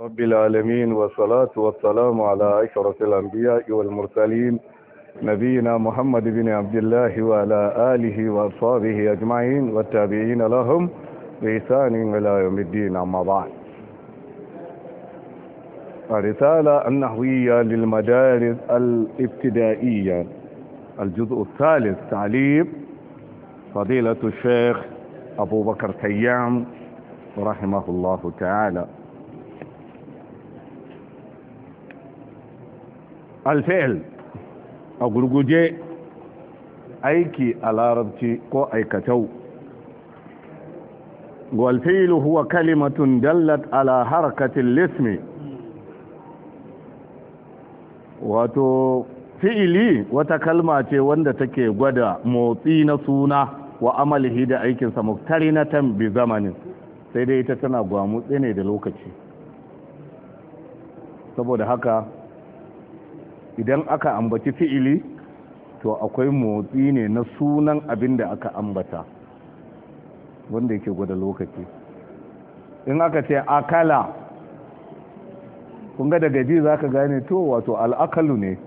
رب العالمين والصلاة والسلام على أشرف الأنبياء والمرسلين نبينا محمد بن عبد الله وعلى آله وأصحابه أجمعين والتابعين لهم بإحسان إلى يوم الدين. أما بعد، الرسالة النحوية للمدارس الابتدائية الجزء الثالث، تعليم فضيلة الشيخ أبو بكر تيام رحمه الله تعالى. الفعل أقول أيكي العربي كو أيكتو. والفعل هو كلمة دلت على حركة الاسم. wato fi'ili wata kalma ce wanda take gwada motsi na suna wa amalihi da aikinsa muktarinatan bi zamanin, sai dai ita tana gwamutse ne da lokaci. saboda haka idan aka ambaci fi'ili to akwai motsi ne na sunan abin da aka ambata wanda yake gwada lokaci. in aka ce akala, kun ga daga ji za ka gane to wato al'akalu ne,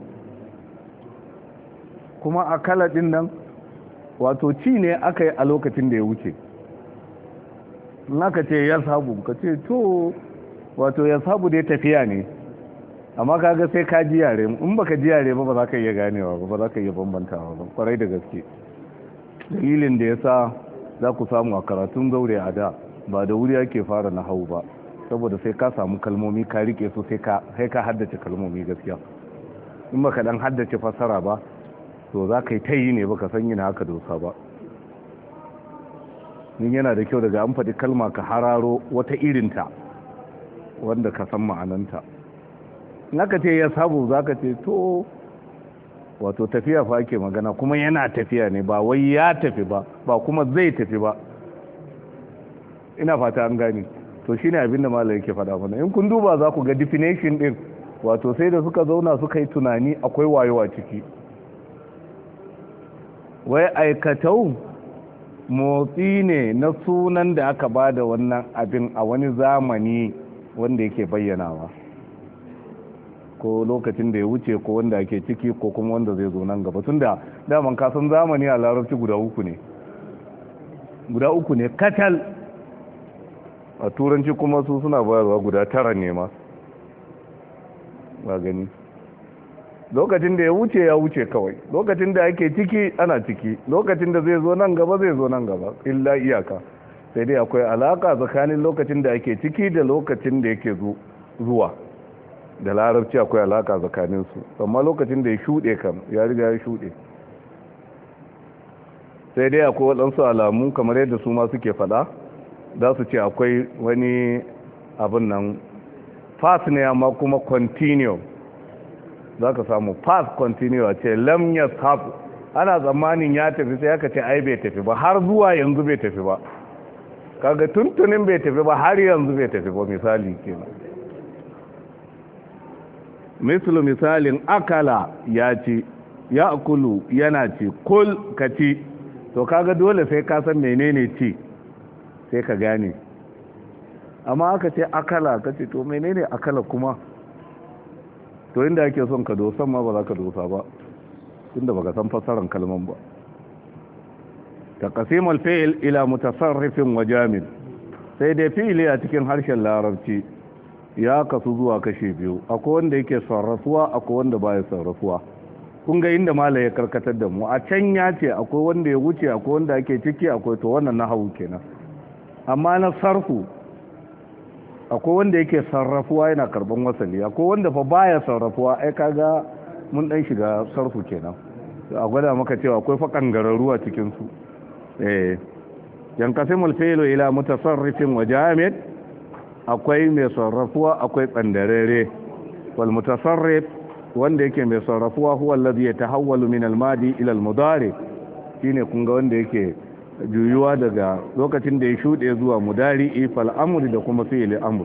kuma akala din nan wato ci ne aka yi a lokacin da ya wuce. in aka ce ya sabu ka ce to wato ya sabu dai tafiya ne, amma kaga sai ka ji yare. in baka ji yare ba za ka iya ganewa ba za ka iya bambantawa ba kwarai da gaske. dalilin da ya sa za ku samu a karatun zaure a da ba da wuri ake fara na hau ba, saboda sai ka samu kalmomi ka rike su sai ka haddace kalmomi gaskiya. in baka dan haddace fasara ba to za ka yi ta yi ne baka san yana haka dosa ba. nin yana da kyau daga an faɗi kalma ka hararo wata irinta wanda ka san ma'ananta. in aka ce ya sabu za ka ce to wato tafiya fa ake magana, kuma yana tafiya ne, ba wai ya tafi ba kuma zai tafi ba. ina fata an gani. to shine abinda malai yake faɗa mana. in kun duba za ku ga definition din, wato sai da suka zauna suka yi tunani akwai wayewa ciki. wai aikatau motsi ne na sunan da aka bada wannan abin a wani zamani wanda yake bayyanawa, ko lokacin da ya wuce ko wanda ake ciki ko kuma wanda zai zo nan gaba. tunda daman kasan zamani a larabci guda uku ne katal. a turanci kuma su suna bayarwa guda 9 ne ma. ba gani, lokacin da ya wuce kawai, lokacin da ake ciki ana ciki, lokacin da zai zo nan gaba illa iyaka. sai dai akwai alaka tsakanin lokacin da ake ciki da lokacin da yake zuwa. da larabci akwai alaka tsakanin su, amma lokacin da ya shuɗe kam ya riga ya shuɗe. sai dai akwai waɗansu alamu kamar yadda su ma suke faɗa, za su ce akwai wani abin nan fast ne amma kuma continue. za ka samu fast continue a ce lam yashab, ana tsammanin ya tafi sai aka ce ai bai tafi ba, har zuwa yanzu bai tafi ba. kaga tuntunin bai tafi ba, har yanzu bai tafi ba. misali kenan, misalin akala ya ci, ya akulu yana ci, kul ka ci. to kaga dole sai ka san menene ci sai ka gane. amma aka ce akala ka ce to menene akala kuma? to inda ake son ka dosan ma ba za ka dosa ba, inda baka san fassarar kalman ba. taqsimul fi'l ila mutasarrifin wa jamid. sai dai fi'li a cikin harshen larabci ya kasu zuwa kashi biyu. akwai wanda yake sarrafuwa, akwai wanda baya sarrafuwa. kun ga inda malai ya karkatar da mu a can ya ce akwai wanda ya wuce, akwai wanda ake ciki, akwai to wannan nahwu kenan. amma na sarfu akwai wanda yake sarrafuwa yana karban wasali, akwai wanda fa baya sarrafuwa. ai kaga mun dan shiga sarfu kenan. a gwada maka cewa akwai fa kangararru a cikin su. yanqasimul fi'lu ila mutasarrifin wa jamid. akwai mai sarrafuwa, akwai tsandarere. wal mutasarrif wanda yake mai sarrafuwa huwa alladhi yatahawwalu min al-madi ila al-mudari. shine kun ga wanda yake juyuwa daga lokacin da ya shuɗe zuwa mudari'i fal amri da kuma fi'il amr.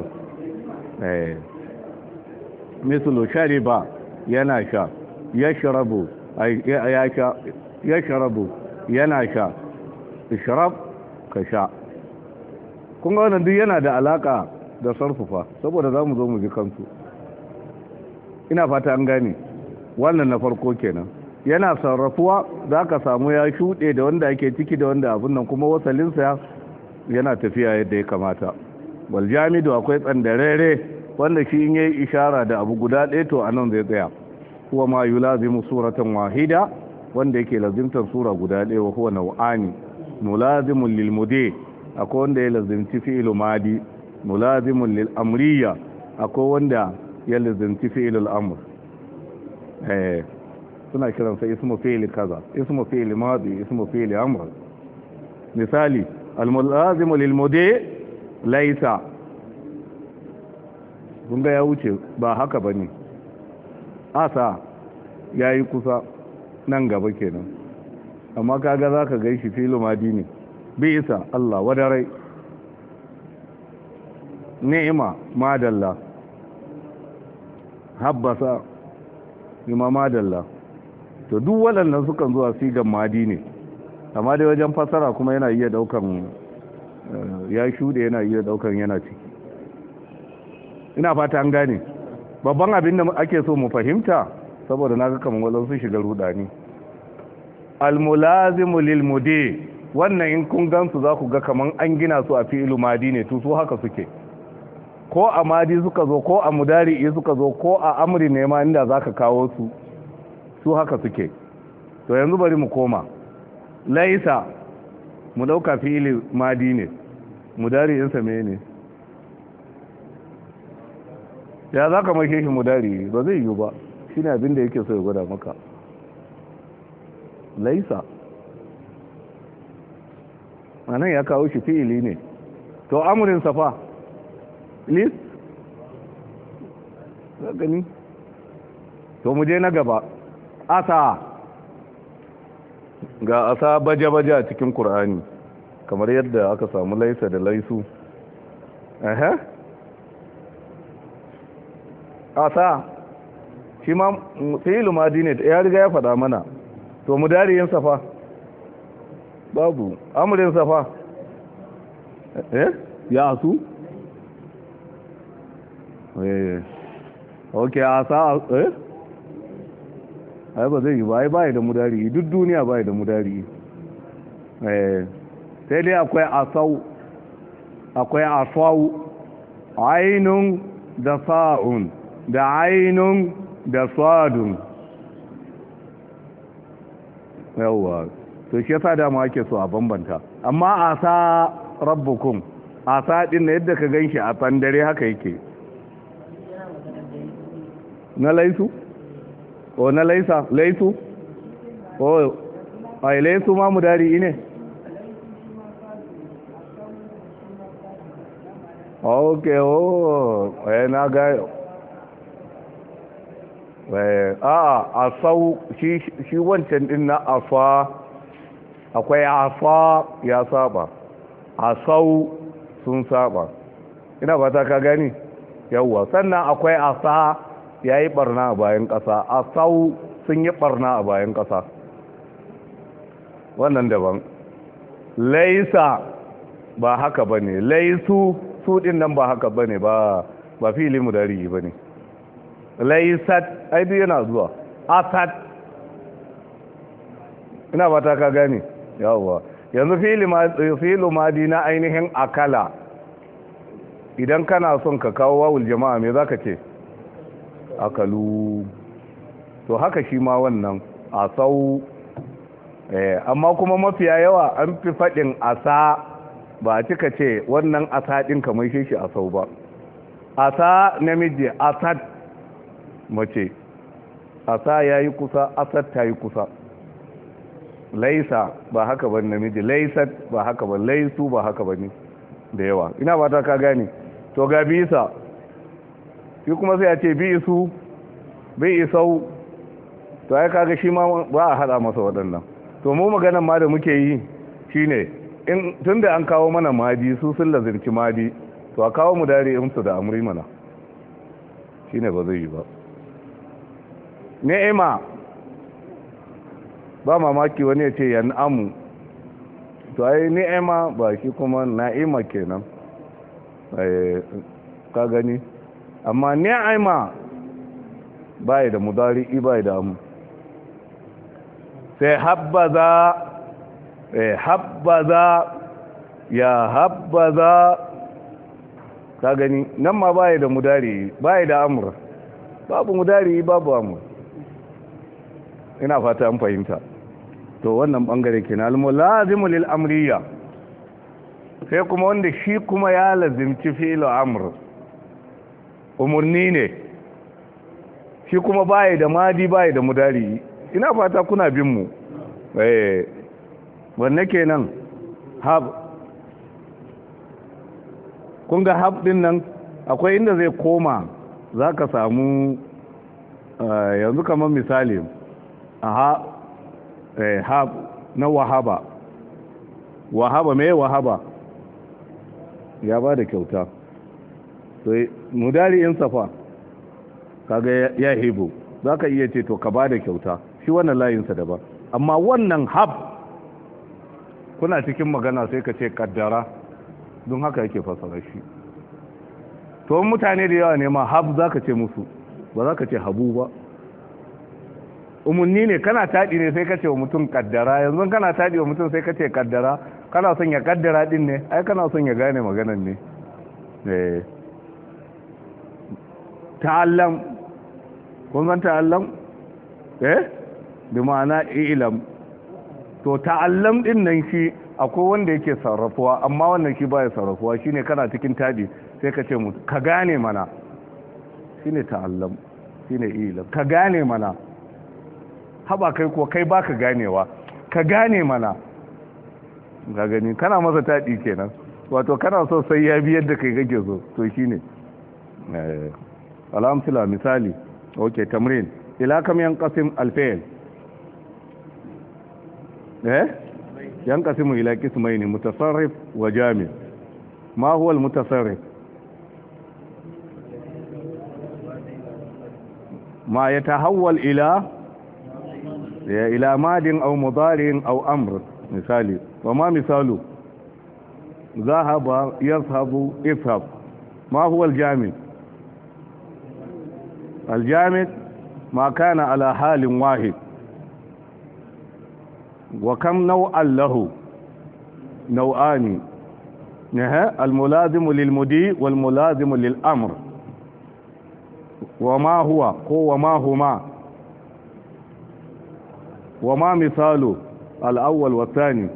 mislu shariba yana sha, yashrabu yashrabu yana sha, ishrab ka sha. kun ga wannan duk yana da alaka da sarfufa saboda za mu zo mu ji kansu. Ina fata an gane wannan na farko kenan. Yana sarrafuwa za ka samu ya shuɗe da wanda ake ciki da wanda abin nan kuma wasalinsa yana tafiya yadda ya kamata. Wal jamidu akwai tsandarere wanda shi in yayi ishara da abu guda ɗaya to anan zai tsaya. Huwa ma yulazimu suratan wahida wanda yake lazimtar sura guda ɗaya wa huwa nau'ani mulazimun lil mudi akwai wanda ya lazimci fi'il madi mulazimun lil amriya akwai wanda ya lazimci fi'il al amr suna kiransa ismu fi'il kaza ismu fi'il madi ismu fi'il amr. misali al mulazimu lil mudi laysa kun ga ya wuce ba haka bane asa yayi kusa nan gaba kenan amma kaga zaka gaishi filu madini bi isa Allah wadarai ni'ima madalla habbasa bima madalla to duk waɗannan sukan zuwa sigan madini amma dai wajen fasara kuma yana iya daukan ya shude yana iya daukan yana ciki. Ina fata an gane babban abin da ake so mu fahimta saboda naga kaman wallan sun shiga rudani almulazimu lilmudi wannan in kun gansu za ku ga kaman an gina su a fi'lu madi ne to su haka suke ko a madi suka zo ko a mudari'i suka zo ko a amri ne ma inda zaka kawo su haka suke. To yanzu bari mu koma laisa mu dauka fi'li madi ne mudari'in sa ne ya zaka mai shi mudari ba zai yi ba shine abin da yake so ya gwada maka laisa anan ya kawo shi fi'ili ne to amrin safa lis gani to mu je na gaba asa ga asa baje-baje a cikin Qur'ani kamar yadda aka samu laisa da laisu asa shi ma fi'il madi ne ya riga ya faɗa mana to mudariyin safa babu amrin safa ya asu okay asa ai ba zai yi ba ai bai da mudari duk duniya bai da mudari sai dai akwai asau akwai asau ainun da sa'un da ainun da sadun yawwa to shi yasa da mu ake so a bambanta amma asa rabbukum asa din yadda ka ganshi a tsandare haka yake na laisu o na laisa laisu o ai laisu ma mudari ne okay o na ga asau shi wancan din na afa akwai afa ya saba asau sun saba ina ba ta ka gani yawwa sannan akwai asa ya yi barna a bayan ƙasa asau sun yi barna a bayan ƙasa wannan daban laisa ba haka ba ne laisu su din nan ba haka ba ne ba fili mudari ba ne laisat aidu yana zuwa asad ina ba ta ka gani yawwa yanzu fi'lu madi na ainihin akala idan kana son ka kawo wawul jama'a me zaka ce akalu to haka shi ma wannan asau amma kuma mafiya yawa an fi faɗin asa ba a cika ce wannan asa ɗin kamar shi asau ba asa namiji asad mace asa ya yi kusa asad ta yi kusa laisa ba haka ba namiji laisat ba haka ba laisu ba haka ba ne da yawa ina ba ta ka gane to ga bisa shi kuma sai a ce bisu bi isau to ai kaga shi ma ba a hada masa waɗannan to mu maganan ma da muke yi shine in tunda an kawo mana madi su sun lazimci madi to a kawo mu dare in su da amri mana shine ba zai yi ba ni'ima ba mamaki wani ya ce yan'amu to ai ni'ima ba shi kuma na'ima kenan ka gani amma ni'ima bai da mudari'i bai da amr sai habbaza ya habbaza ka gani nan ma bai da mudari bai da amr babu mudari babu amr ina fata an fahimta to wannan bangare kenan al-mulazimu lil amriya sai kuma wanda shi kuma ya lazimci fi'lu amr umurni ne shi kuma bai da madi bai da mudari ina fata kuna bin mu wanne kenan hab kun ga hab din nan akwai inda zai koma zaka samu yanzu kamar misali hab na wahaba me wahaba ya ba da kyauta to mudari in safa kaga ya hibu zaka iya ce to ka ba da kyauta shi wannan layinsa daban amma wannan hab kuna cikin magana sai ka ce kaddara don haka yake fasara shi to mutane da yawa ne ma hab zaka ce musu ba zaka ce habu ba umunni ne kana taɗi ne sai ka ce wa mutum kaddara yanzu kana taɗi wa mutum sai ka ce kaddara kana son ya kaddara din ne ai kana son ya gane maganan ne ta'allam kun san ta'allam bi ma'ana ilam to ta'allam din nan shi akwai wanda yake sarrafuwa amma wannan shi baya sarrafuwa shine kana cikin taɗi sai ka ce mutum ka gane mana shine ta'allam shine ilam ka gane mana haba kai ko kai baka ganewa ka gane mana ga gani kana masa taɗi kenan wato kana so sai ya bi yadda kai kake so to shine alhamdulillah misali okay tamrin ila kam yanqasim al-fi'l yanqasimu ila qismayn mutasarrif wa jami' ma huwa al-mutasarrif ma yatahawwal ila madin aw mudari'in aw amr misali wa ma misalu ذهب يذهب اذهب ما هو الجامد الجامد ما كان على حال واحد وكم نوعا له نوعان الملازم للمدي والملازم للأمر وما هو وما هما وما مثاله الأول والثاني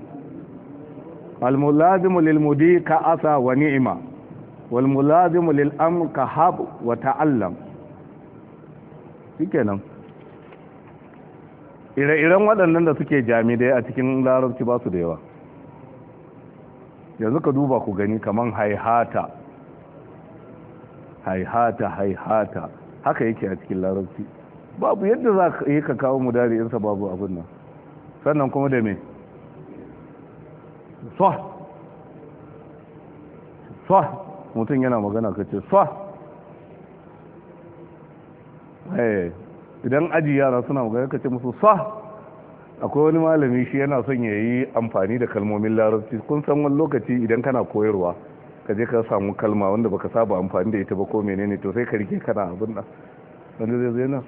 الملازم للمدي كأسى ونعمة والملازم للأمر كحب وتعلم shikenan ire-iren waɗannan da suke jami'ai a cikin larabci ba su da yawa yanzu ka duba ku gani kaman haihata haka yake a cikin larabci babu yadda za ka yi ka kawo mudari'insa babu abin nan sannan kuma da me mutum yana magana ka ce idan aji yara suna magana ka ce musu akwai wani malami shi yana son ya yi amfani da kalmomin larabci kun san wani lokaci idan kana koyarwa ka je ka samu kalma wanda baka saba amfani da ita ba ko menene to sai ka rike kana abin nan wanda zai na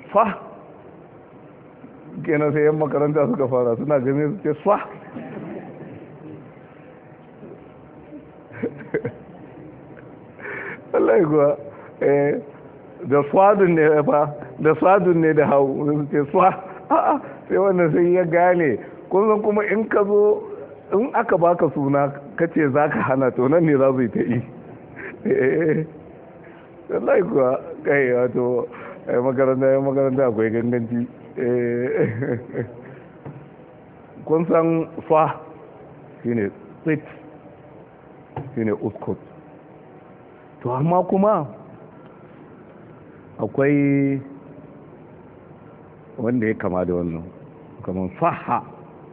kenan sai yan makaranta suka fara suna gane su ce wallahi kuwa da swadun ne fa da swadun ne da hau su ce sai wannan sai ya gane kun kuma in ka zo in aka baka suna kace za ka hana to nan ne za su yi ta yi wallahi kuwa kai wato makaranta akwai ganganci kun san shine tsit shine uskut to amma kuma akwai wanda ya kama da wannan kamar faha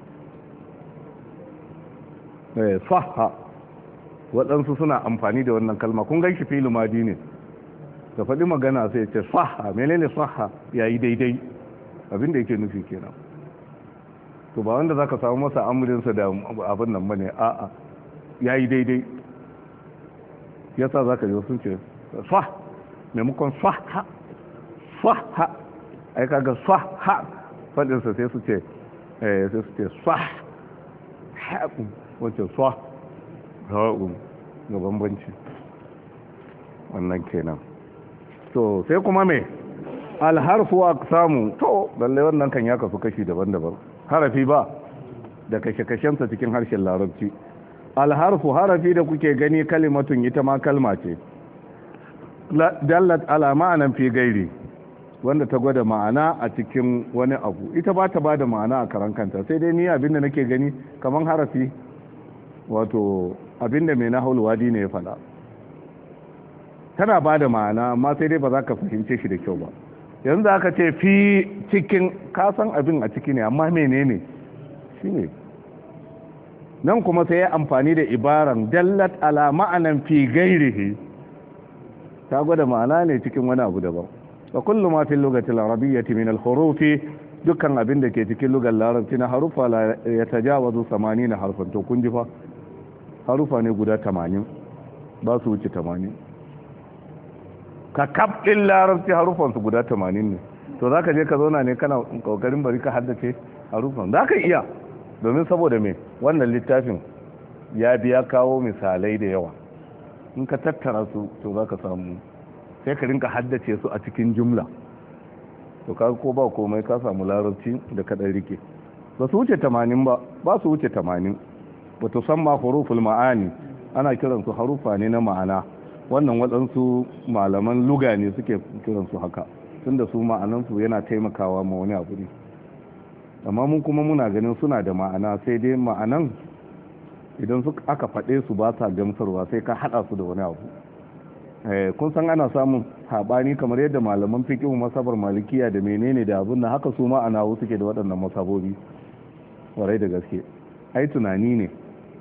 waɗansu suna amfani da wannan kalma kun gan shi filu madi ne da faɗi magana sai ce faha menene faha yayi daidai abinda yake nufi kenan to ba wanda zaka samu masa amurinsa da abin nan bane a'a yayi daidai yasa zaka ji sun ce swa maimakon swaha swaha ai kaga swaha fadinsa sai su ce swah haƙun wacce swah haƙun ga bambanci wannan kenan. to sai kuma me alharfu aqsamu to lalle wannan kan ya kasu kashi daban-daban. harafi ba da kashe-kashensa cikin harshen larabci. alharfu harafi da kuke gani kalimatun ita ma kalma ce dallat ala ma'anan fi gairi wanda ta gwada ma'ana a cikin wani abu. ita ba ta ba da ma'ana a karan kanta sai dai ni abinda nake gani kaman harafi wato abinda mai na wadi ne ya fada tana ba da ma'ana amma sai dai ba za ka fahimce shi da kyau ba. yanzu aka ce fi cikin kasan abin a ciki ne amma menene shi ne nan kuma sai ya amfani da ibaran dallat ala ma'anan fi gairihi ta gwada ma'ana ne cikin wani abu daban. wa kullu ma fil lugati al-arabiyyati min al-hurufi dukkan abin da ke cikin lugar larabci na harufa la yatajawazu 80 harfan. to kun ji fa harufa ne guda 80 ba su wuce 80 ka kabdin larabci harufan su guda 80 ne. to zaka je ka zauna ne kana kokarin bari ka haddace harufan zaka iya domin saboda me wannan littafin ya biya kawo misalai da yawa in ka tattara su to zaka samu sai ka rinka haddace su a cikin jumla. to ka ko ba komai ka samu larabci da ka dan rike. ba su wuce 80 ba su wuce 80. wato samma huruful ma'ani ana kiran su harufa ne na ma'ana. wannan waɗansu malaman luga ne suke kiran su haka tunda su ma'anan su yana taimakawa ma wani abu ne. amma mun kuma muna ganin suna da ma'ana sai dai ma'anan idan aka faɗe su ba sa gamsarwa sai ka haɗa su da wani abu. kun san ana samun haɓani kamar yadda malaman fiqh masabar malikiya da menene da abin nan haka su ma'ana suke da waɗannan masabobi warai da gaske. ai tunani ne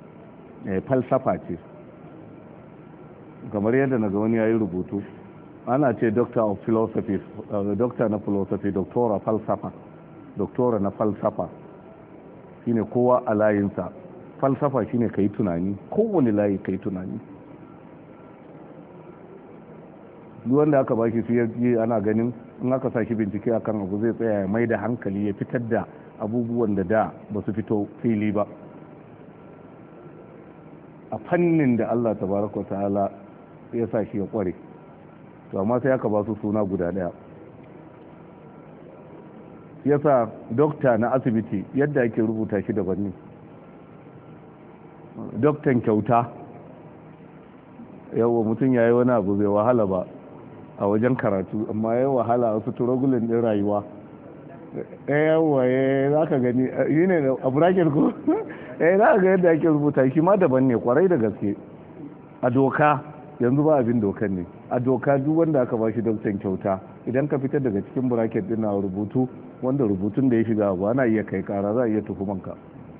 falsafa ce kamar yadda naga wani yayi rubutu ana ce doctor of philosophy doctor na philosophy doctora falsafa doctora na falsafa shine kowa a layinsa. falsafa shine kai tunani kowane layi kai tunani. duk wanda aka baki su yi ana ganin in aka saki bincike akan abu zai tsaya mai da hankali ya fitar da abubuwan da ba su fito fili ba a fannin da Allah tabaraka ta'ala ya sa shi ya kware. to amma sai aka ba su suna guda daya. yasa dokta na asibiti yadda ake rubuta shi daban ne. doktan kyauta yawa mutum yayi wani abu bai wahala ba a wajen karatu amma ya wahala wasu turogulin din rayuwa. yawa za ka gani yi ne a bracket ko za ka ga yadda ake rubuta shi ma daban ne kwarai da gaske. a doka yanzu ba abin dokan ne. a doka duk wanda aka bashi doktan kyauta idan ka fitar daga cikin bracket din na rubutu wanda rubutun da ya shiga ba na iya kai kara za a iya tuhumanka.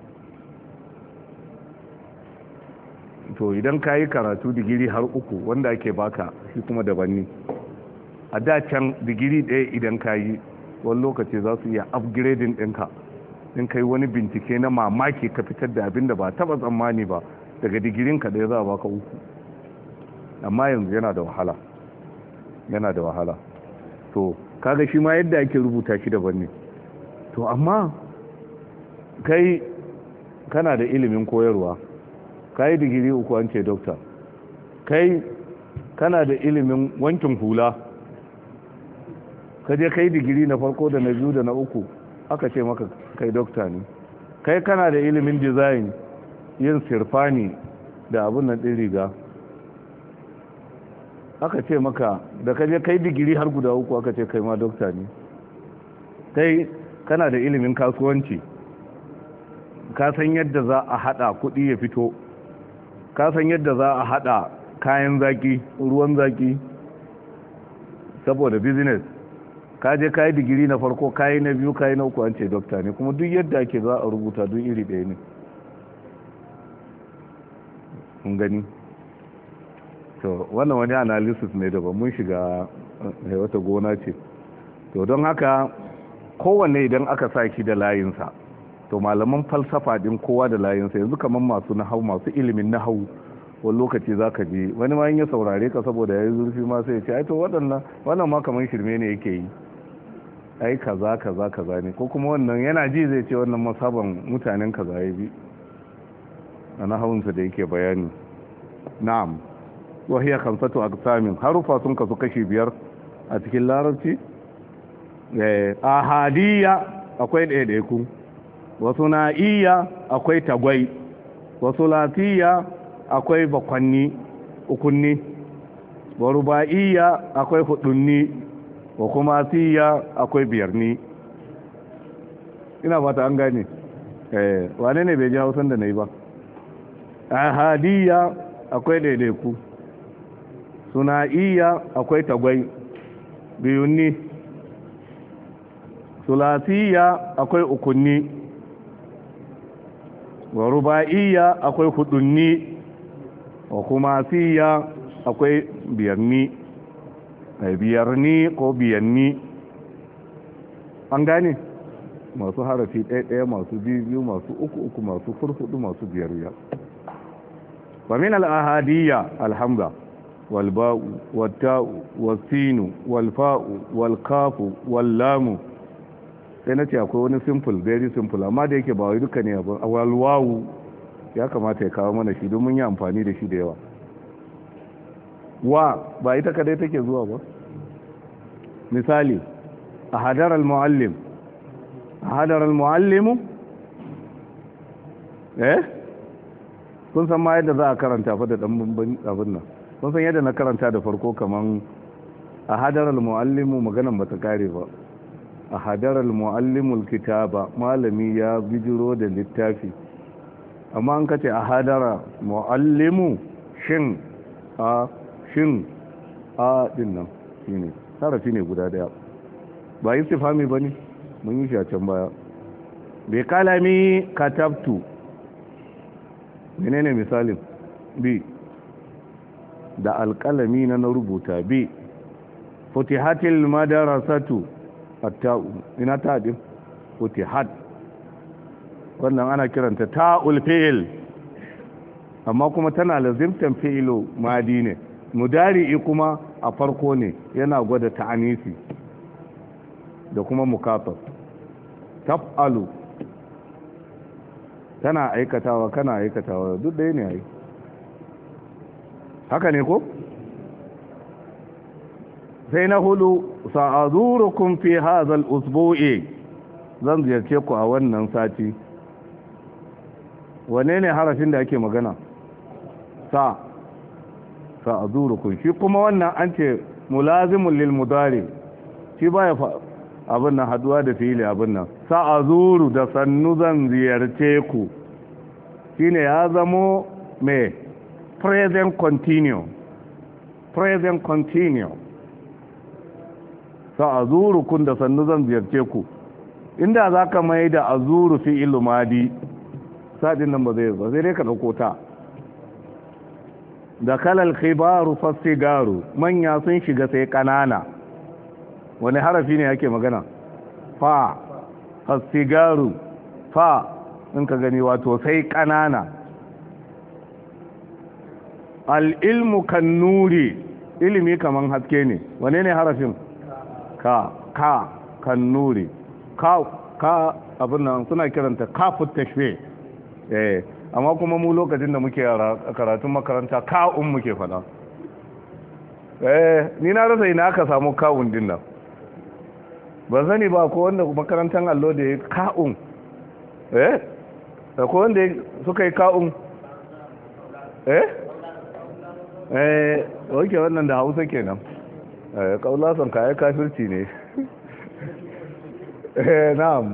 to idan ka yi karatu digiri har 3 wanda ake baka shi kuma daban ne. a da can digiri ɗaya idan ka yi wani lokaci za su iya upgrading ɗinka in kai wani bincike na mamaki ka fitar da abin da ba taba tsammani ba daga digirinka ɗaya za a baka 3. amma yanzu yana da wahala. to kaga shi ma yadda ake rubuta shi daban ne. to amma kai kana da ilimin koyarwa ka yi digiri 3 an ce dokta. kai kana da ilimin wankin hula ka je kai digiri na farko da na biyu da na 3 aka ce maka kai dokta ne. kai kana da ilimin design yin sirfani da abun nan ɗin riga aka ce maka da ka je kai digiri har guda 3 aka ce kai ma dokta ne. kai kana da ilimin kasuwanci ka san yadda za a hada kuɗi ya fito ka san yadda za a hada kayan zaki ruwan zaki saboda business ka je kayi digiri na farko kayi na biyu kayi na 3 an ce dokta ne kuma duk yadda ake za a rubuta duk iri ɗaya ne. kun gani to wannan wani analysis ne daban mun shiga wata gona ce. to don haka kowanne idan aka sa shi da layinsa to malaman falsafa din kowa da layinsa yanzu kamar masu nahau masu ilimin nahau wani lokaci za ka ji wani ma ya saurare ka saboda ya yi zurfi ma sai ya ce aito wannan ma kamar shirme ne yake yi ai kaza kaza kaza ne ko kuma wannan yana ji zai ce wannan masaban mutanen kaza ya bi a nahawunsa da yake bayani na'am wahiya kamsatu aqsamin harufa sun kasu kashi 5 a cikin larabci ahadiyya akwai ɗaiɗaiku wasu na'iyya akwai tagwai wasu latiyya akwai bakwanni ukunni wa ruba'iyya akwai hudunni wa kuma siyya akwai biyarni ina fata an gane wane ne bai ji hausan da na yi ba ahadiyya akwai daidaiku suna'iyya akwai tagwai biyunni sulasiyya akwai ukunni wa ruba'iyya akwai hudunni wa kuma siyya akwai biyarni ko biyanni an gane masu harafi ɗaya masu biyu masu uku masu furfudu masu biyar wa min al-ahadiyya alhamza wal ba'u wat ta'u was sinu wal fa'u wal kafu wal lamu sai nace akwai wani simple very simple amma da yake ba wai duka ne ba wal wawu ya kamata ya kawo mana shi don mun yi amfani da shi da yawa wa ba ita kadai take zuwa ba misali a hadar al-muallim kun san ma yadda za a karanta fa da dan abin nan kun san yadda na karanta da farko kaman a hadar al-muallimu maganan bata kare ba a hadar al-muallimul kitaba malami ya bijiro da littafi amma an kace a hadara muallimu shin a din nan shine harafi ne guda daya ba istifhami bane mun yi shi a can baya bi kalami katabtu menene misalin bi da alkalami na rubuta bi futihatil madarasatu hatta ina ta din futihat wannan ana kiranta ta'ul fi'il amma kuma tana lazimtan fi'ilu madi ne mudari'i kuma a farko ne yana gwada ta'anisi da kuma mukatab taf'alu tana aikatawa kana aikatawa duk ɗaya ne ai haka ne ko sai na hudu sa'azurukum fi hadha al-usbu'i zan ziyarce ku a wannan sati wane ne harafin da ake magana sa'azurukum shi kuma wannan an ce mulazimun lil mudari shi baya abin nan haduwa da fili abin nan sa'azuru da sannu zan ziyarce ku shine ya zamo mai present continue sa'azurukum da sannu zan ziyarce ku inda zaka mai da azuru fi ilmadi sadin nan ba zai dai ka dauko ta da kalal khibaru fasigaru manya sun shiga sai kanana wani harafi ne yake magana fa fasigaru fa in ka gani wato sai kanana al-ilmu kan nuri ilimi kaman haske ne wane ne harafin ka kan nuri ka abin nan suna kiranta kafut tashwe amma kuma mu lokacin da muke karatun makaranta ka'un muke fada ni na rasa ina aka samu ka'un din nan ba sani ba ko wanda makarantar allo da ya ka'un ko wanda suka yi ka'un oke wannan da hausa kenan kaulasan kayan kafirci ne na'am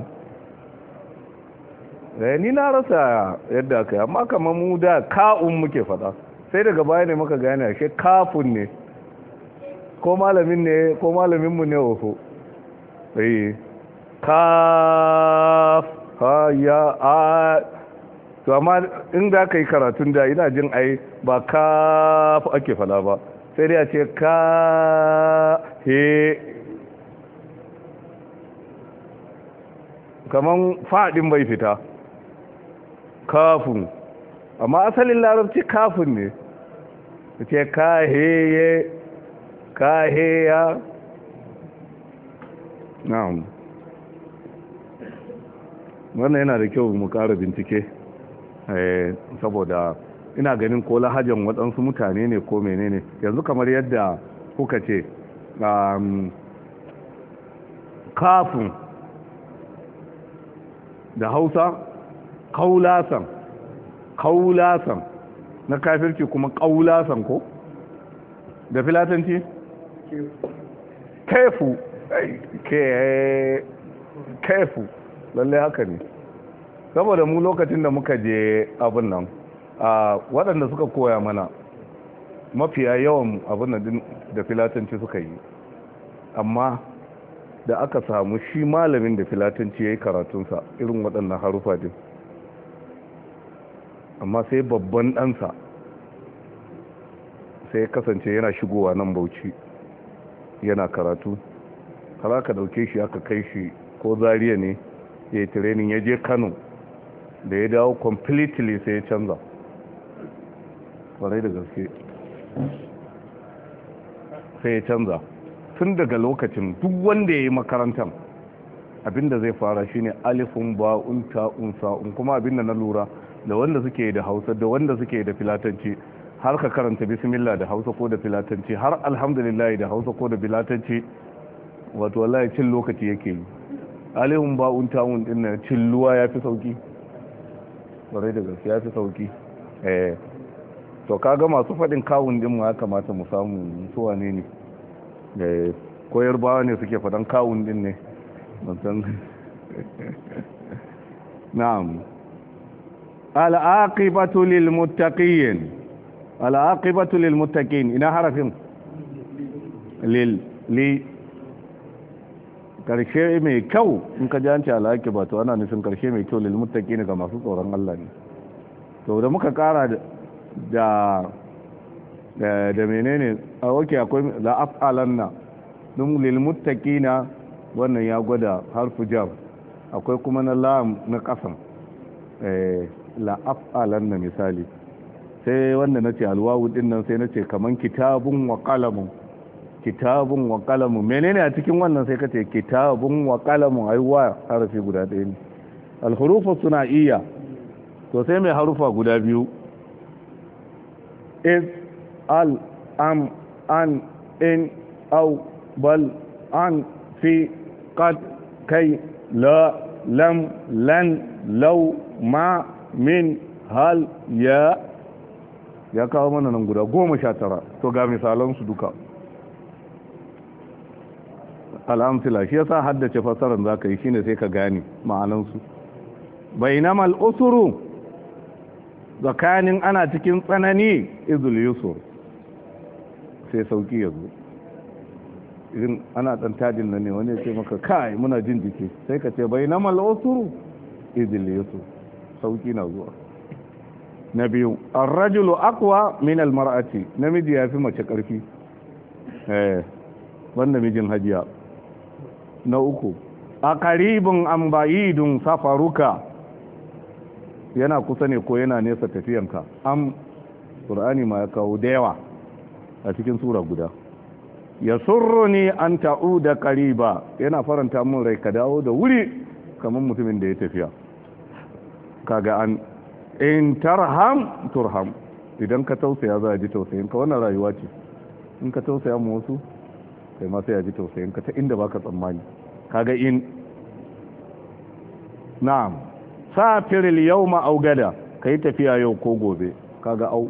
ni na rasa yadda aka yi amma kamar mu da ka'un muke fada sai daga baya ne muka gane ashe kafun ne ko malaminmu ne ofo kaf ha ya a to amma in za ka yi karatun da ina jin ai ba kaf ake fada ba sai dai a ce ka he kaman fadin bai fita kafin amma asalin larabci kafin ne ce kaheye kaheya. na'am wannan yana da kyau mu ƙara bincike saboda ina ganin ko lahajan waɗansu mutane ne ko menene yanzu kamar yadda kuka ce kafin da hausa kaulasan na kafirci kuma kaulasan ko da filatanci kefu lallai haka ne saboda mu lokacin da muka je abin nan waɗanda suka koya mana mafiya yawan abin nan da filatanci suka yi amma da aka samu shi malamin da filatanci ya yi karatunsa irin waɗannan harufa din amma sai babban ɗansa sai kasance yana shigowa nan Bauchi yana karatu har aka ɗauke shi aka kai shi ko Zariya ne ya yi training ya je Kano da ya dawo completely sai ya canza kwarai da gaske sai ya canza tun daga lokacin duk wanda ya yi makarantar abinda zai fara shine alifun ba'un ta'un sa'un kuma abinda na lura da wanda suke da Hausa da wanda suke da filatanci har ka karanta bismillah da Hausa ko da filatanci har alhamdulillah da Hausa ko da filatanci wato wallahi cin lokaci yake yi alifun ba'un ta'un din nan cilluwa yafi sauki kwarai da gaske yafi sauki to kaga masu fadin kawun din mu ya kamata mu samu su wane ne koyar bawa ne suke fadan kawun din ne musan na'am al'aqibatu lil muttaqin al'aqibatu lil muttaqin ina harafin li karshe mai kyau in ka ji an ce al'aqibatu ana nufin karshe mai kyau lil muttaqin ga masu tsoron Allah ne to da muka kara da menene a wake akwai la'af'alanna dun lil muttaqina wannan ya gwada harfu jar akwai kuma na lam na kasan la'af'alanna misali sai wanda nace alwawu din nan sai nace kaman kitabun wa qalamun menene a cikin wannan sai kace kitabun wa qalamun aiwa harfi guda ɗaya ne al-hurufu sunaiya to sai mai harufa guda biyu is al am an in au bal an fi qad kai la lam lan law ma min hal ya kawo mana nan guda 19 to ga misalan su duka al'amtila shi yasa haddace fasaran zaka yi shine sai ka gane ma'anan su bainamal usuru tsakanin ana cikin tsanani izul yusur sai sauki ya zo irin ana dan tajin nan ne wani ya ce maka kai muna jin jiki sai ka ce bai na mal'usuru izul yusur sauki na zuwa na biyu ar-rajulu aqwa min al-mar'ati namiji yafi mace karfi wanda mijin hajiya na uku aqaribun am ba'idun safaruka yana kusa ne ko yana nesa tafiyanka am qur'ani ma ya kawo da yawa a cikin sura guda yasurruni an ta'uda qariba yana faranta mun rai ka dawo da wuri kamar mutumin da ya tafiya kaga an in tarham turham idan ka tausaya za a ji tausayin ka wannan rayuwa ce in ka tausaya mu wasu kai ma sai a ji tausayin ka ta inda baka tsammani kaga in na'am safir al-yawma aw gada kai tafiya yau ko gobe kaga au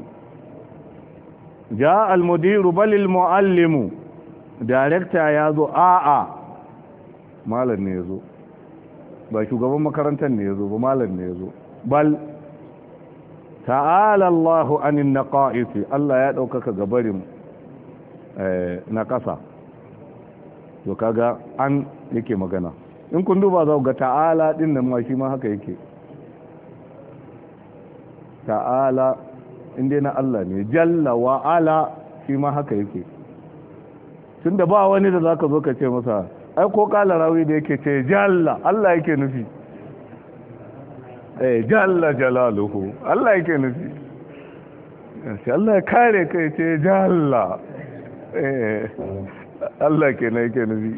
ja al-mudiru bal al-muallimu director yazo a'a malam ne yazo ba shugaban makarantar ne yazo ba malam ne yazo bal ta'ala Allahu anin naqa'is Allah ya daukaka gabarin na kasa to kaga an yake magana in kun duba za ku ga ta'ala din nan ma shi ma haka yake ta'ala inda na Allah ne jalla wa ala shi ma haka yake tunda ba wani da zaka zo ka ce masa ai ko kala rawi da yake ce jalla Allah yake nufi jalla jalaluhu Allah yake nufi sai Allah ya kare kai ce jalla Allah ke na yake nufi.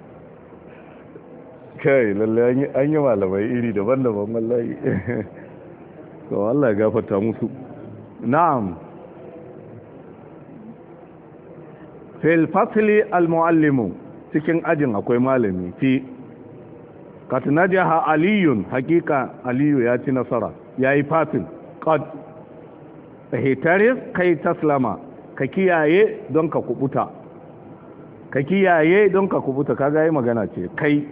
Kai lalle an yi malamai iri daban-daban wallahi. To Allah ya gafarta musu. Na'am. Fil fasli al-muallimu, cikin ajin akwai malami fi kat najaha aliyun, hakika aliyu ya ci nasara, yayi fatin qad tahtaris kai taslama, ka kiyaye don ka kubuta, ka kiyaye don ka kubuta. Kaga yi magana ce kai.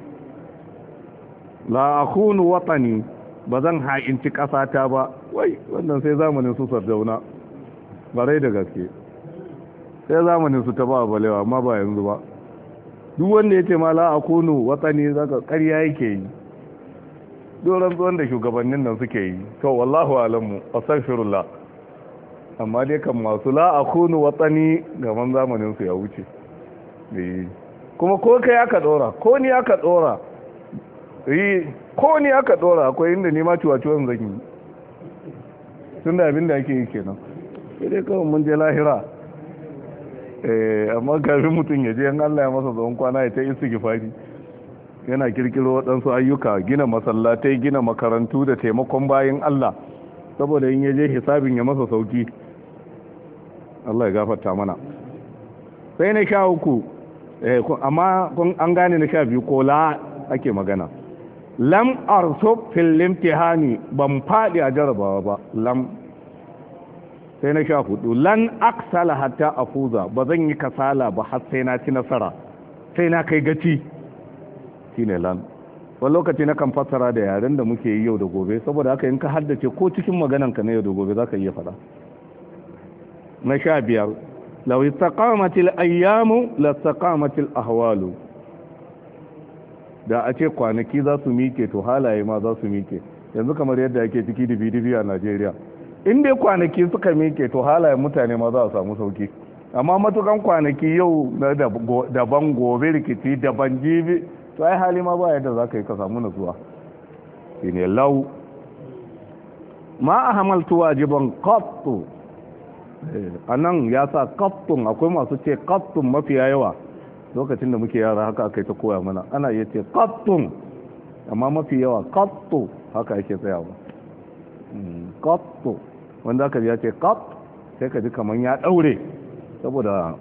La akhunu watani, bazan ha'inci kasata ba. Wai wannan sai zamanin su Sardauna, bare da gaske sai zamanin su ta ba balewa, amma ba yanzu ba. Duk wanda ya ce ma la akunu watani zaka ƙarya yake yi. Doron zuwan da shugabannin nan suke yi, to wallahu alamu, astaghfirullah. Amma dai kan masu la akunu watani gaban zamanin su ya wuce. Kuma ko kai aka dora, ko ni aka dora, ko ni aka dora, akwai inda ni ma ciwaciwon zan yi. Tunda abin da ake yi kenan. Sai dai kawai mun je lahira. Amma kafin mutum ya je yan Allah ya masa zaun kwana ya ta istighfari, yana kirkiro waɗansu ayyuka, gina masallatai, gina makarantu da taimakon bayin Allah, saboda in ya je hisabin ya masa sauki. Allah ya gafarta mana. Sai na 13, amma an gane na 12 ko la ake magana. Lam arsub fil imtihani, ban faɗi a jarabawa ba. Lam. Sai na 14, lan aksala hatta afuza, ba zan yi kasala ba har sai na ci nasara, sai na kai gaci. Shine lan. Wani lokaci na kan fassara da yaren da muke yi yau da gobe, saboda haka in ka haddace ko cikin maganarka na yau da gobe za ka iya faɗa. Na 15, lau istaqamatil ayyamu lastaqamatil ahwalu, da a ce kwanaki za su mike to halaye ma za su mike. Yanzu kamar yadda ake ciki dibi-dibi a Najeriya, in dai kwanaki suka mike to halayen mutane ma za a samu sauki. Amma matukan kwanaki yau na daban, gobe rikici daban, jibi, to ai hali ma ba yadda za ka yi ka samu nasuwa. Shine lau ma a hamaltu wajiban qattu. Anan ya sa qattun, akwai masu ce qattun mafiya yawa. Lokacin da muke yara haka aka yi ta koya mana, ana iya ce qattun, amma mafi yawa qattu haka ake tsayawa. Qattu, wanda aka ya ce qatt sai ka ji kaman ya daure, saboda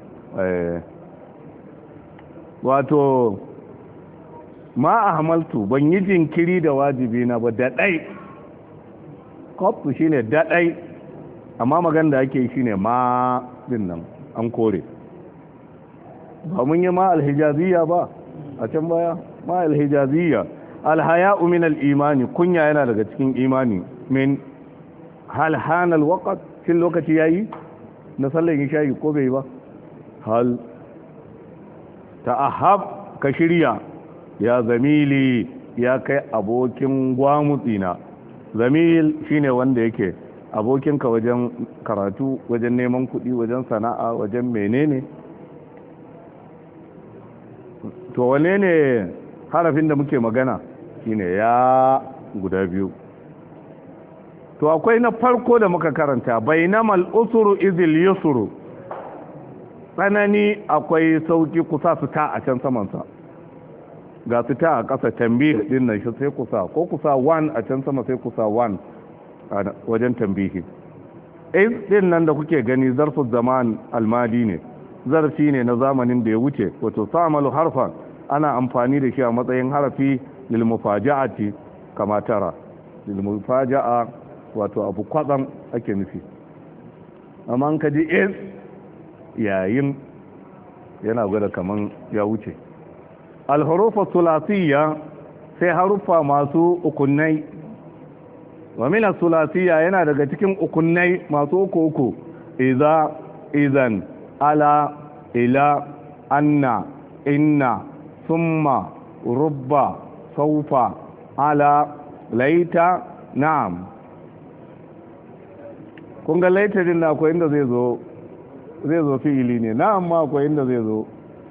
wato ma a hamaltu, ban yi jinkiri da wajibi na ba daɗai. Qattu shine daɗai, amma magana da ake yi shine ma din nan an kore. Ba mun yi ma alhijaziyya ba a can baya? Ma alhijaziyya, alhaya'u min al-imani, kunya yana daga cikin imani. Min hal hana alwaqt, kin lokaci yayi na sallan isha'i ko bai ba? Hal ta'ahab, ka shirya, ya zamili, ya kai abokin gwamutsina. Zamil shine wanda yake abokinka wajen karatu, wajen neman kuɗi, wajen sana'a, wajen menene. To wane ne harafin da muke magana? Shine ya guda biyu. To akwai na farko da muka karanta, bainamal usru izil yusru, tsanani akwai sauki, kusa su ta a can samansa, ga su ta a ƙasa, tambihi din nan shi sai kusa, ko kusa 1 a can sama sai kusa 1 a wajen tambihi. Iz din nan da kuke gani zarfu zaman almadi ne, zarfi ne na zamanin da ya wuce. Wato samalu harfan, ana amfani da shi a matsayin harafi lil mufaja'ati, kama tara. Lil mufaja'a wato abu kwatsam ake nufi. Amma an kaji is yayin, yana gwada kaman ya wuce. Al-hurufa sulasiyya, sai harufa masu ukunnai. Wa min as-sulasiyya, yana daga cikin ukunnai masu uku. Iza, idan, ala, ila, anna, inna, summa, rubba, saufa, ala, laita, na'am. Kun ga laita din na akwai inda zai zo fi'ili ne, na'am ma akwai inda zai zo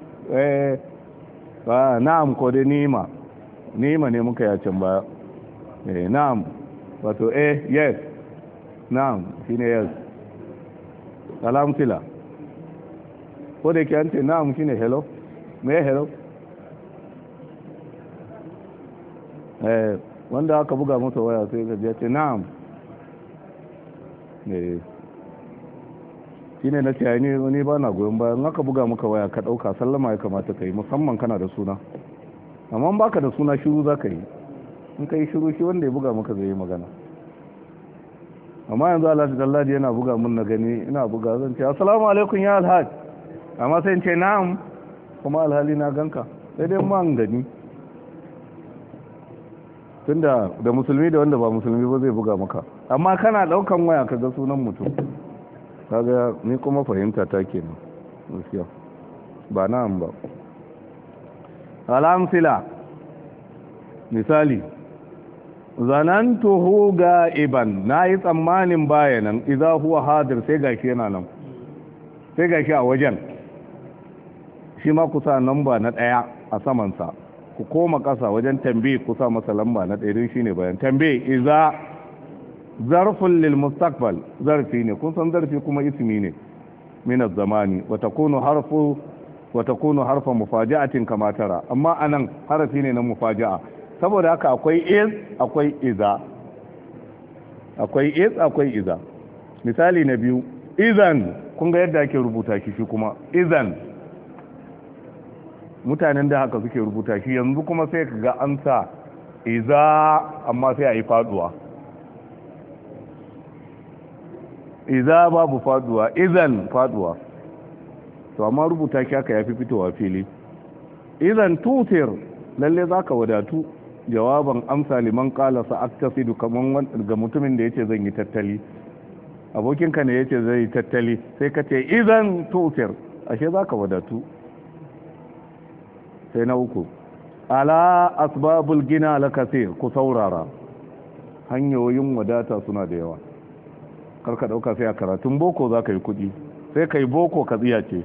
na'am ko dai nima ne muka yacin baya. Na'am wato yes, na'am shine yes. alamtila ko da yake an ce na'am shine hello me hello wanda aka buga masa waya sai ga ce na'am shine na ce ni ba na goyon bayan aka buga maka waya ka dauka sallama ya kamata ka yi musamman kana da suna amma baka da suna shiru za ka yi in ka yi shiru shi wanda ya buga maka zai yi magana amma yanzu alhaji dalladi yana buga mun na gani ina buga zan ce assalamu alaikum ya alhaji amma sai in ce na'am kuma alhali na ganka sai dai man gani tunda da musulmi da wanda ba musulmi ba zai buga maka amma kana daukan waya ka ga sunan mutum kaga ni kuma fahimta ta kenan gaskiya ba na'am ba alamsila misali zanantuhu ga'iban nayi tsammanin bayanan idza huwa hadir sai gashi yana nan sai gashi a wajen shi ma kusa namba na 1 a saman sa ku koma kasa wajen tambaye kusa masa lamba na 1 din shine bayan tambaye idza zarfun lil mustaqbal zarfi ne kun san zarfi kuma ismi ne min az-zamani wa takunu harfa mufaja'atin kama tara amma anan harafi ne na mufaja'a saboda haka akwai is akwai iza akwai iza misali na biyu izan kun ga yadda ake rubuta shi kuma izan mutanen da haka suke rubuta shi yanzu kuma sai ka ga an sa iza amma sai a yi faduwa iza babu faduwa izan faduwa to amma rubuta shi haka yafi fitowa fili izan tutir lalle zaka wadatu jawaban amsa liman qala sa'aktasidu kaman ga mutumin da yace zan yi tattali abokinka ne yace zai yi tattali sai ka ce izan tutir ashe zaka wadatu sai na uku ala asbabul gina lakasir ku saurara hanyoyin wadata suna da yawa karka dauka sai a karatun boko zaka yi kudi sai kai boko ka tsiya ce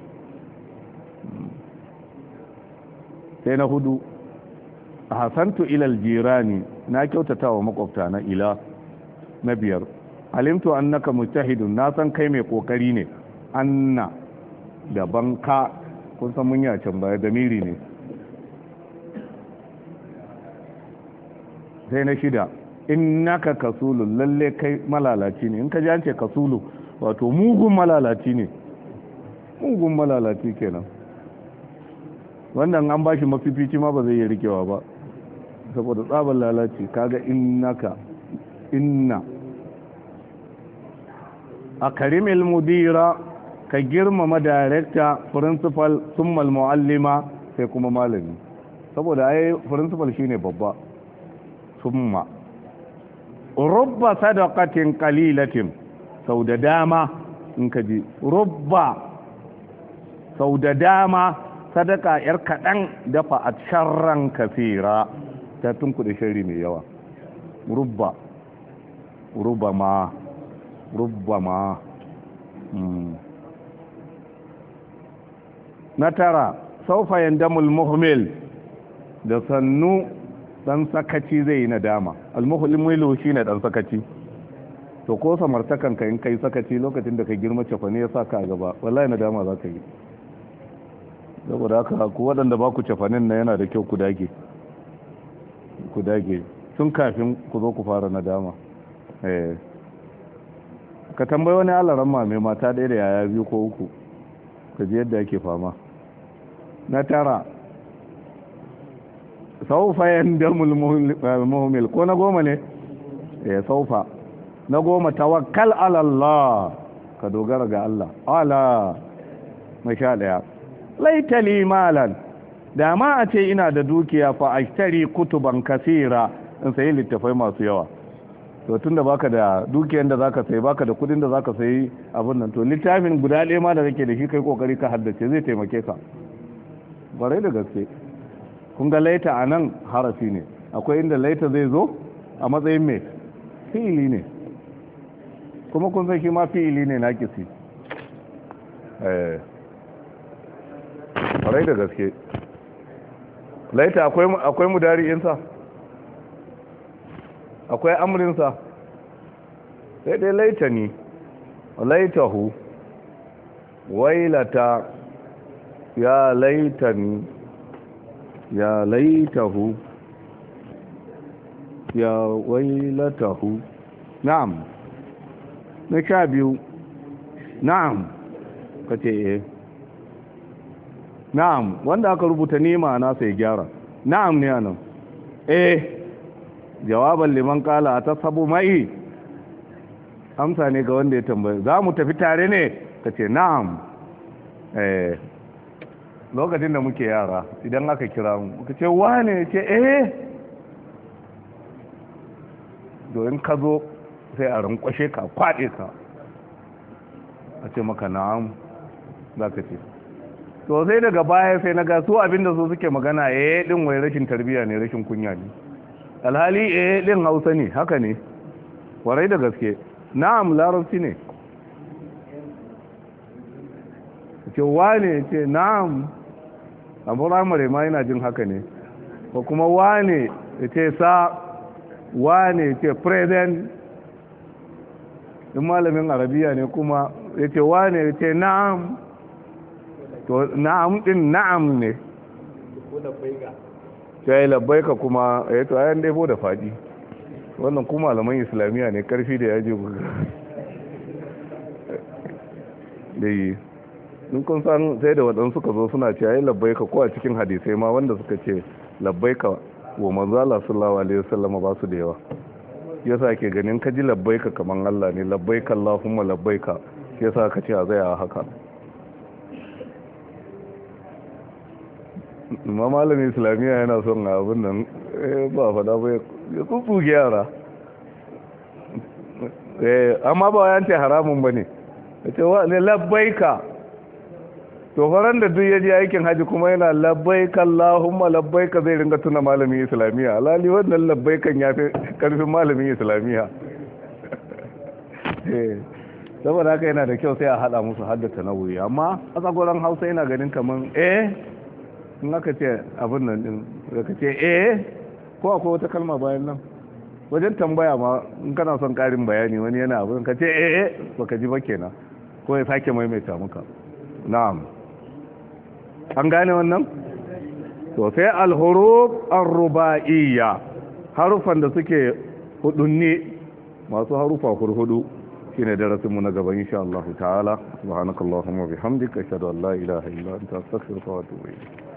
sai na hudu hasantu ilal jirani na kyautata wa makwabta na ila na biyar alimtu annaka mujtahidun na san kai mai kokari ne anna daban ka kun san mun can baya da miri ne sai na shida innaka kasulu lalle kai malalaci ne in ka ji an ce kasulu wato mugun malalaci ne mugun malalaci kenan wannan an bashi mafifici ma ba zai yi rikewa ba saboda tsabar lalaci kaga inna a karimil mudira ka girmama director principal summal muallima sai kuma malami saboda ai principal shine babba summa rubba sadaqatin qalilatin sau da dama in ka ji rubba sau da dama sadaka yar kaɗan dafa a sharran kafira ta tunkuɗe shari mai yawa rubba ma na tara saufa yandamul muhmil da sannu dan sakaci zai yi nadama al-muhmilu shine dan sakaci to ko samartakan ka in kai sakaci lokacin da ka girma cefane ya saka a gaba wallahi nadama za ka yi saboda haka ku waɗanda ba ku cefanen na yana da kyau ku dage tun kafin ku zo ku fara nadama ka tambayi wani alaran mai mata ɗaya da yaya biyu ko uku ka ji yadda ake fama na tara saufa yandamul muhmil ko na goma ne saufa na goma tawakkal ala Allah ka dogara ga Allah ala masha daya laitali malan da ma a ce ina da dukiya fa ashtari kutuban kasira in sayi littafai masu yawa to tunda baka da dukiyar da zaka sayi baka da kudin da zaka sayi abin nan to littafin guda ɗaya ma da kake da shi kai kokari ka haddace zai taimake ka bare da gaske kun ga laita anan harafi ne akwai inda laita zai zo a matsayin mai fi'ili ne kuma kun san shi ma fi'ili ne nakisi bare da gaske laita akwai mudari'insa akwai amrinsa sai dai laita ne laitahu wailata, ya laitani, ya laitahu, ya wailatahu. Na'am. Na 12. Na'am. Kace eh. Na'am, wanda aka rubuta nima na sai gyara. Na'am ne anan. Eh. Jawaban liman qala atasabu mai. Amsa ne ga wanda ya tambaye, za mu tafi tare ne? Kace na'am. Lokacin da muke yara idan aka kira mu muka ce wane, ce domin ka zo sai a rankwashe ka kwaɗe ka a ce maka na'am za ka ce. To sai daga baya sai na gasu abinda su suke magana din wai rashin tarbiyya ne, rashin kunya ne, alhali din hausa ne, haka ne, warai da gaske. Na'am larabci ne. ce wane, ce na'am, a firamare ma yana jin haka ne, ko kuma wane ya ce sa, wane ce present. in malamin arabiya ne kuma ya ce wane ya ce na'am, to na'am din na'am ne, ya yi labbaika kuma ya to ayan daifo da faɗi. Wannan kuma malaman islamiyya ne, karfi da yaji da yi. in kun san sai da waɗansu suka zo suna ce ya yi labbaika, ko a cikin hadisai ma wanda suka ce labbaika wa manzala sallallahu alaihi wasallam ba su da yawa. Yasa ke ganin ka ji labbaika kaman Allah ne, labbaika Allahumma labbaika, yasa ka ce a zai a haka. ma malamin islamiyya yana son abin nan ba fada ba ya tsutsuge yara, amma ba ya ce haramun ba ne. ya ce wa ne labbaika, to faran da duk yaji aikin haji kuma yana labbaika Allahumma labbaika zai ringa tuna malamin islamiyya, alali wannan labbaikan ya fi karfin malamin islamiyya. Saboda haka yana da kyau sai a hada musu haddata nauyi, amma a tsagoran hausa yana ganin kaman in aka ce abin nan din ka ce ko akwai wata kalma bayan nan wajen tambaya ma in kana son karin bayani wani yana abin ka ce baka ji ba kenan, ko ya sake maimaita muka. Na'am, an gane wannan. to sai al-huruf ar-rubaiyya, harufan da suke hudunni, masu harufa hurhudu, shine darasin mu na gaba insha Allah ta'ala. Subhanakallahumma bihamdika ashhadu an la ilaha illa anta astaghfiruka wa atubu ilayk.